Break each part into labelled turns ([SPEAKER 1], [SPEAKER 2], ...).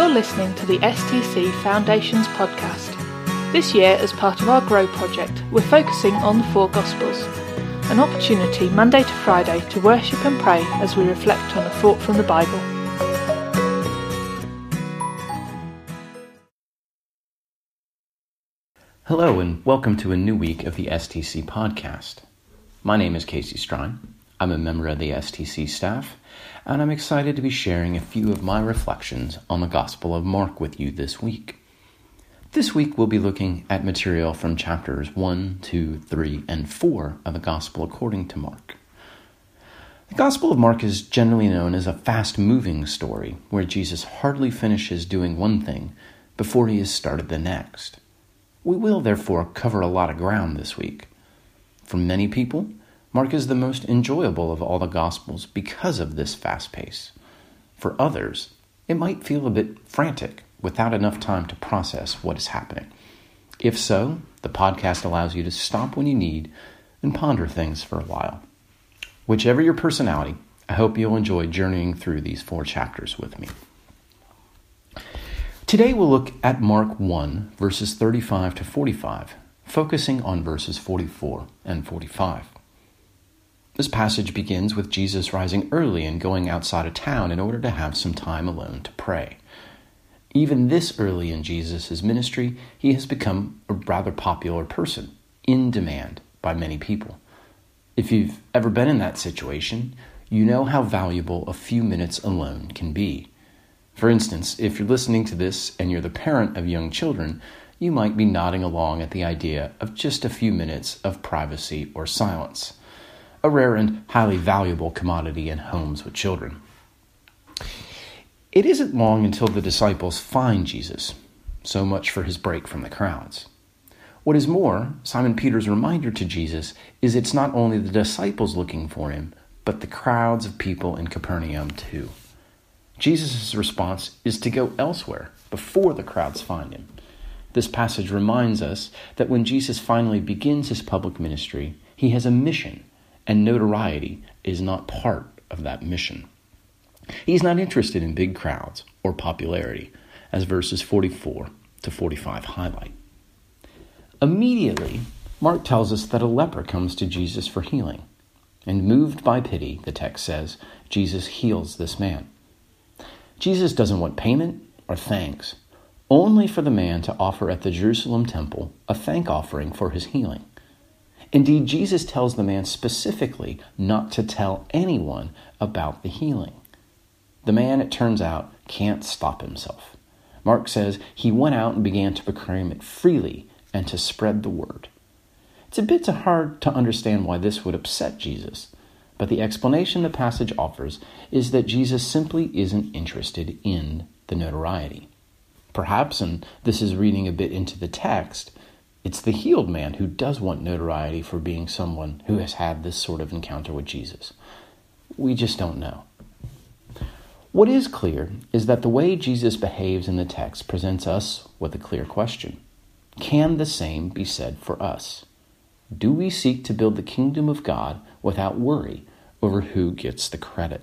[SPEAKER 1] You're listening to the STC Foundations podcast. This year, as part of our Grow project, we're focusing on the four Gospels, an opportunity Monday to Friday to worship and pray as we reflect on a thought from the Bible.
[SPEAKER 2] Hello and welcome to a new week of the STC podcast. My name is Casey Strine. I'm a member of the STC staff, and I'm excited to be sharing a few of my reflections on the Gospel of Mark with you this week. This week we'll be looking at material from chapters 1, 2, 3, and 4 of the Gospel according to Mark. The Gospel of Mark is generally known as a fast-moving story where Jesus hardly finishes doing one thing before he has started the next. We will, therefore, cover a lot of ground this week. For many people, Mark is the most enjoyable of all the Gospels because of this fast pace. For others, it might feel a bit frantic without enough time to process what is happening. If so, the podcast allows you to stop when you need and ponder things for a while. Whichever your personality, I hope you'll enjoy journeying through these 4 chapters with me. Today we'll look at Mark 1, verses 35 to 45, focusing on verses 44 and 45. This passage begins with Jesus rising early and going outside of town in order to have some time alone to pray. Even this early in Jesus' ministry, he has become a rather popular person, in demand by many people. If you've ever been in that situation, you know how valuable a few minutes alone can be. For instance, if you're listening to this and you're the parent of young children, you might be nodding along at the idea of just a few minutes of privacy or silence, a rare and highly valuable commodity in homes with children. It isn't long until the disciples find Jesus, so much for his break from the crowds. What is more, Simon Peter's reminder to Jesus is it's not only the disciples looking for him, but the crowds of people in Capernaum too. Jesus' response is to go elsewhere before the crowds find him. This passage reminds us that when Jesus finally begins his public ministry, he has a mission, and notoriety is not part of that mission. He's not interested in big crowds or popularity, as verses 44 to 45 highlight. Immediately, Mark tells us that a leper comes to Jesus for healing, and moved by pity, the text says, Jesus heals this man. Jesus doesn't want payment or thanks, only for the man to offer at the Jerusalem temple a thank offering for his healing. Indeed, Jesus tells the man specifically not to tell anyone about the healing. The man, it turns out, can't stop himself. Mark says he went out and began to proclaim it freely and to spread the word. It's a bit hard to understand why this would upset Jesus, but the explanation the passage offers is that Jesus simply isn't interested in the notoriety. Perhaps, and this is reading a bit into the text, it's the healed man who does want notoriety for being someone who has had this sort of encounter with Jesus. We just don't know. What is clear is that the way Jesus behaves in the text presents us with a clear question. Can the same be said for us? Do we seek to build the kingdom of God without worry over who gets the credit?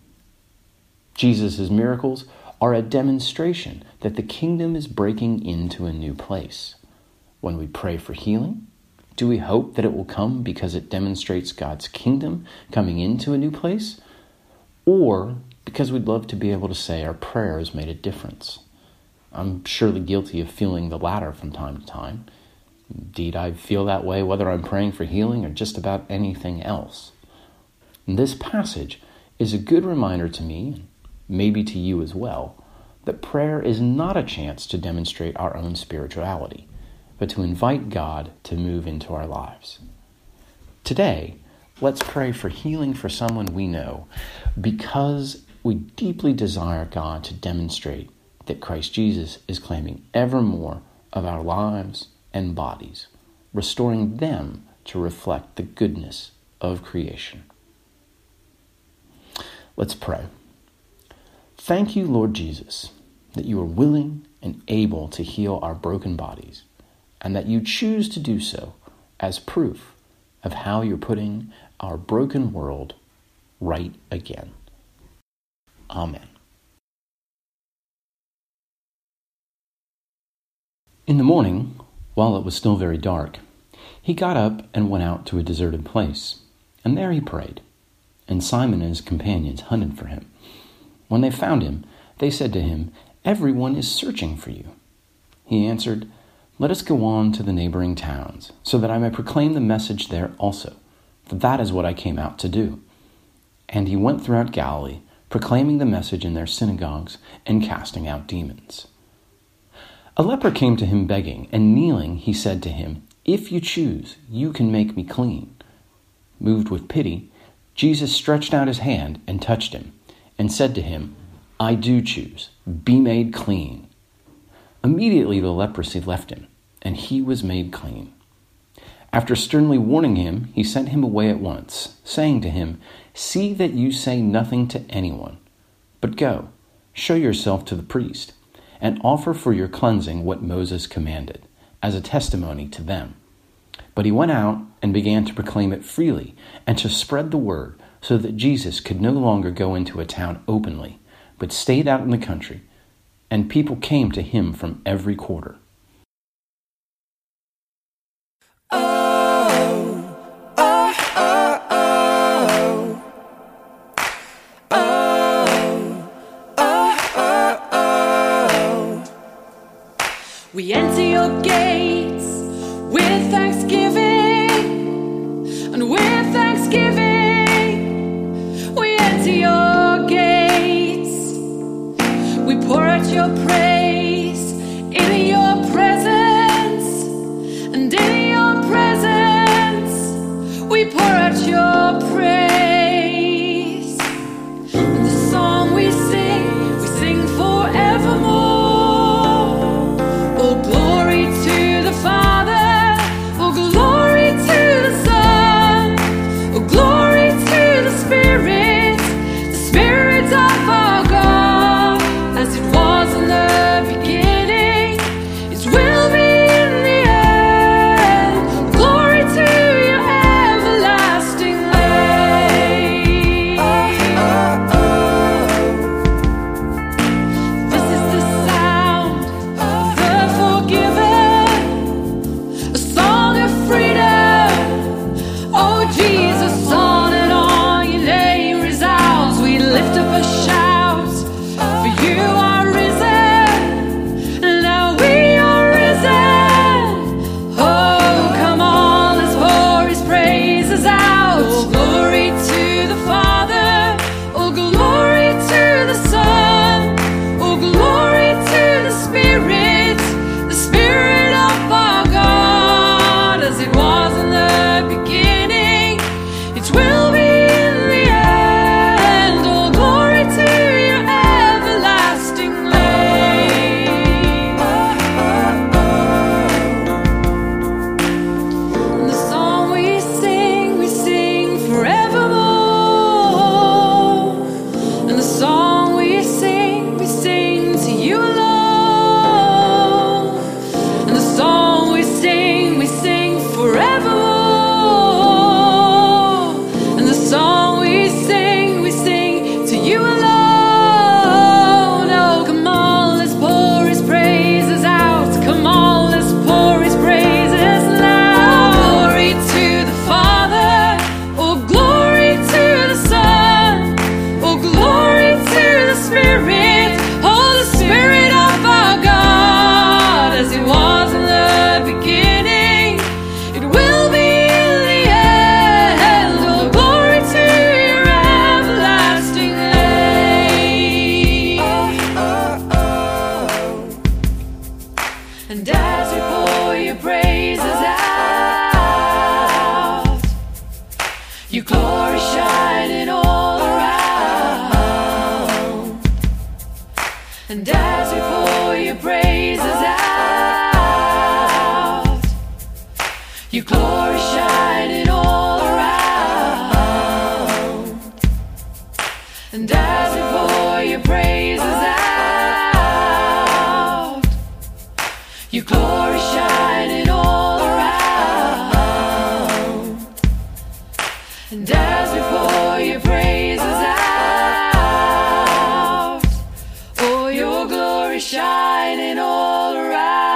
[SPEAKER 2] Jesus' miracles are a demonstration that the kingdom is breaking into a new place. When we pray for healing, do we hope that it will come because it demonstrates God's kingdom coming into a new place? Or because we'd love to be able to say our prayers made a difference? I'm surely guilty of feeling the latter from time to time. Indeed, I feel that way whether I'm praying for healing or just about anything else. And this passage is a good reminder to me, and maybe to you as well, that prayer is not a chance to demonstrate our own spirituality, but to invite God to move into our lives. Today, let's pray for healing for someone we know, because we deeply desire God to demonstrate that Christ Jesus is claiming ever more of our lives and bodies, restoring them to reflect the goodness of creation. Let's pray. Thank you, Lord Jesus, that you are willing and able to heal our broken bodies, and that you choose to do so as proof of how you're putting our broken world right again. Amen. In the morning, while it was still very dark, he got up and went out to a deserted place, and there he prayed. And Simon and his companions hunted for him. When they found him, they said to him, "Everyone is searching for you." He answered, "Let us go on to the neighboring towns, so that I may proclaim the message there also, for that is what I came out to do." And he went throughout Galilee, proclaiming the message in their synagogues and casting out demons. A leper came to him begging, and kneeling he said to him, "If you choose, you can make me clean." Moved with pity, Jesus stretched out his hand and touched him, and said to him, "I do choose, be made clean." Immediately the leprosy left him, and he was made clean. After sternly warning him, he sent him away at once, saying to him, "See that you say nothing to anyone, but go, show yourself to the priest, and offer for your cleansing what Moses commanded, as a testimony to them." But he went out and began to proclaim it freely and to spread the word, so that Jesus could no longer go into a town openly, but stayed out in the country, and people came to him from every quarter.
[SPEAKER 3] We enter your gates with thanksgiving, and with thanksgiving we enter your gates. We pour out your praise in your presence, and in your presence we pour out your praise. And the song we sing forevermore. And as we pour your praises out, your glory shining all around. And as we pour your praises out, your glory shining all around. And as we pour your praises out, shining all around.